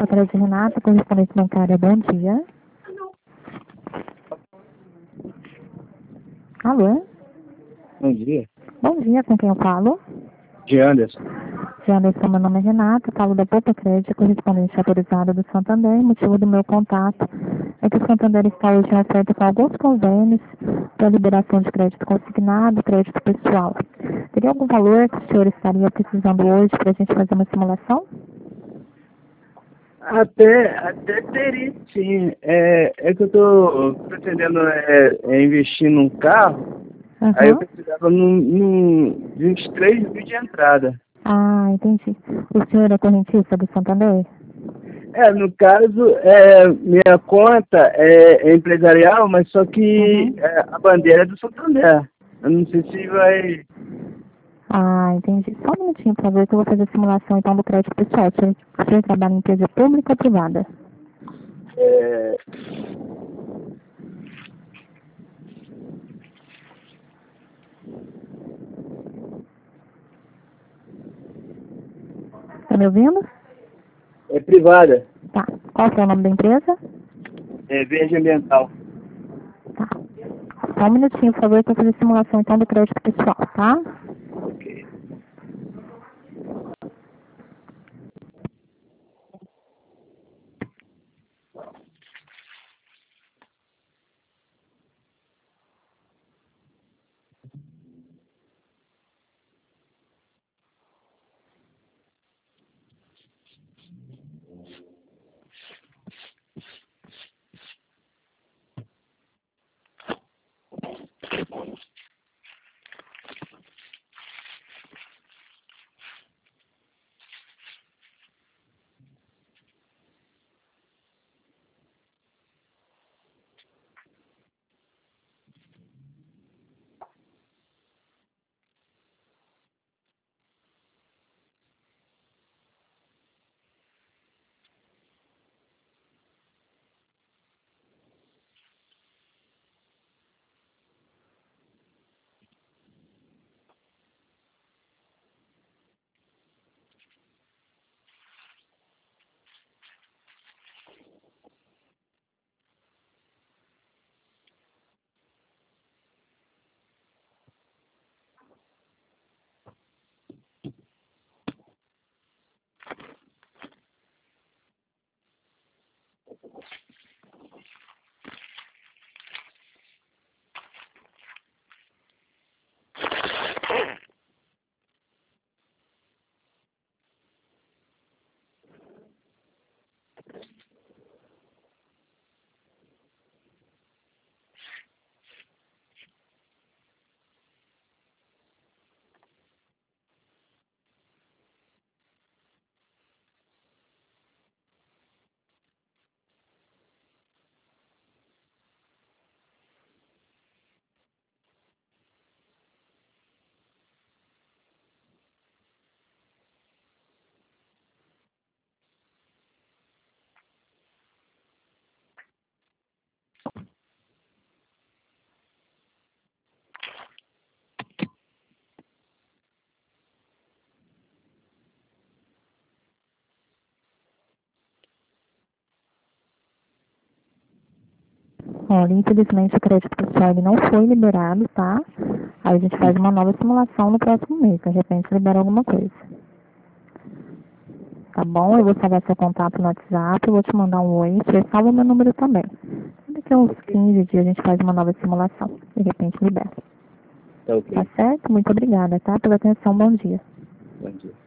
Secretaria de Renata, correspondente bancária, bom dia. Alô? Bom dia. Bom dia, com quem eu falo? De Anderson. Anderson, meu nome é Renata, falo da Poupa Crédito, correspondente autorizada do Santander. O motivo do meu contato é que o Santander está hoje em oferta com alguns convênios para liberação de crédito consignado, crédito pessoal. Teria algum valor que o senhor estaria precisando hoje para a gente fazer uma simulação? Até teria, sim. É que eu tô pretendendo investir num carro, aí eu Aham. precisava de uns 3 mil de entrada. Ah, entendi. O senhor é correntista do Santander? No caso, minha conta é empresarial, mas só que Uhum. a bandeira é do Santander. Eu não sei se vai... Ah, entendi. Só um minutinho, por favor, que eu vou fazer a simulação então do crédito pessoal. O senhor trabalha em empresa pública ou privada? é, Tá me ouvindo? é privada, Tá. Qual que é o nome da empresa? é verde ambiental. Tá. Só um minutinho, por favor, que eu vou fazer a simulação então do crédito pessoal, tá? Ok. Olha, infelizmente o crédito pessoal ele não foi liberado, tá? Aí a gente faz uma nova simulação no próximo mês, de repente libera alguma coisa. Tá bom? Eu vou salvar seu contato no WhatsApp, eu vou te mandar um oi, você salva meu número também. Daqui a uns 15 dias a gente faz uma nova simulação, de repente libera. Tá Tá ok. certo? Muito obrigada, tá? Pela atenção, bom dia. Bom dia.